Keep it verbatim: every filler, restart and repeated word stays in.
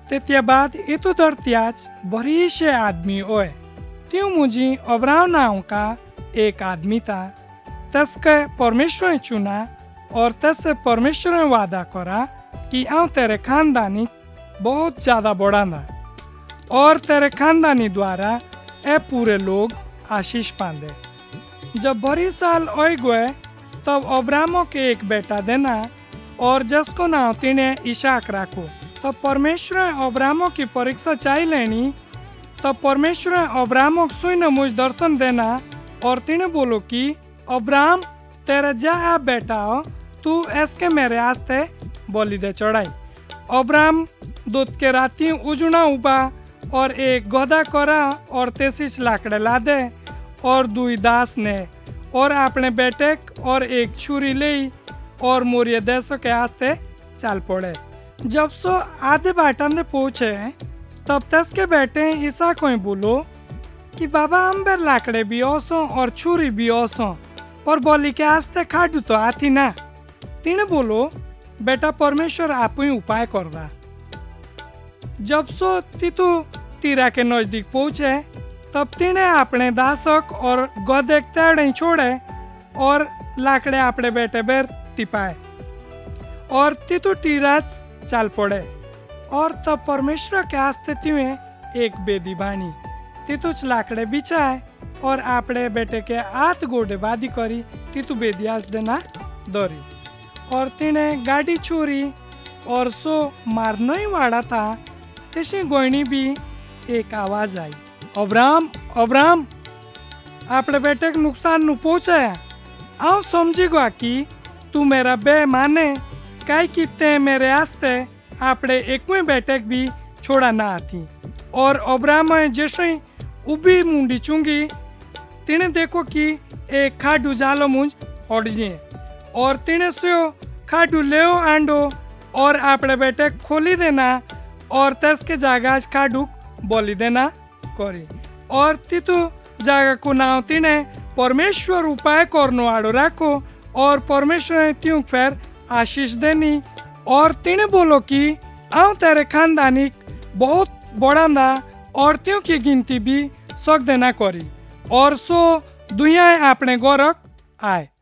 तेत्या बाद इतु दरत्याच बरीचशे आदमी ओय। त्यो मुझी अब्राहम नाव का एक आदमी था। तस्के परमेश्वर ने चुना और तस्से परमेश्वर ने वादा करा कि आऊं तेरे खानदानी बहुत ज्यादा बढ़ाना और तेरे खानदानी द्वारा ए पूरे लोग आशीष पांदे। जब बड़ी साल हो गए तब अब्राहम के एक बेटा देना और जिसको नाम तिने इसाक राखो। तब परमेश्वर अब्राहम की परीक्षा चाह लेनी। तब परमेश्वर अब्राहम को सुन मुझ दर्शन देना और तिने बोलो कि अब्राहम तेरा जा बेटा हो, तू इसके मेरे आस्ते बलि दे चढ़ाई। अब्राहम दूध के राती उजुना उबा और एक गधा करा और तेसीस लाकड़े ला दे और दुई दास ने और अपने बेटे और एक छुरी ले और मोरिया देशों के आस्ते चल पड़े। जब सो आधे बाटा ने पहुंचे तब तस के बेटे ईसा को बोलो कि बाबा हम बेर लाकड़े भी ओसो और छुरी भी ओसो और बोली के आस्ते खाडू तो आती ना। तीने बोलो बेटा परमेश्वर आप ही उपाय करदा। जब सो तीतु तीरा के नजदीक पहुंचे तब तीने अपने दासक और गधे तेड़े छोड़े और लाकड़े अपने बेटे बेर टिपाए और तीतु तीरा चल पड़े। और तब परमेश्वर के आस्ते तिवे एक बेदी बानी तीतुच लाकड़े बिछाए और अपने बेटे के हाथ गोडे बादी करी तीतु बेदी आस देना दौरी और तिने गाड़ी छोरी और सो मारना ही वाड़ा था। तेसी गोइनी भी एक आवाज आई, अब्राहम अब्राहम अपने बेटे के नुकसान नु पहुंचाया। आओ समझी गया कि तू मेरा बे माने काई किते मेरे आस्ते अपने एकवें बेटे भी छोड़ा ना आती। और अब्राहम जैसे उबी मुंडी चुंगी तिने देखो कि एक खाडू जालो मुझ हट जे और तिने से खाडू ले आंडो और अपने बेटे खोली देना और तस के जागा खाडू बोली देना करी और तीतु जागा को नाव तिने परमेश्वर उपाय करनो आड़ो राखो और परमेश्वर ने त्यों फिर आशीष देनी। और तिने बोलो कि आऊं तेरे खानदानी बहुत बढ़ांदा और त्यों की गिनती भी सक देना करी और सो दुनिया अपने गौरव आए।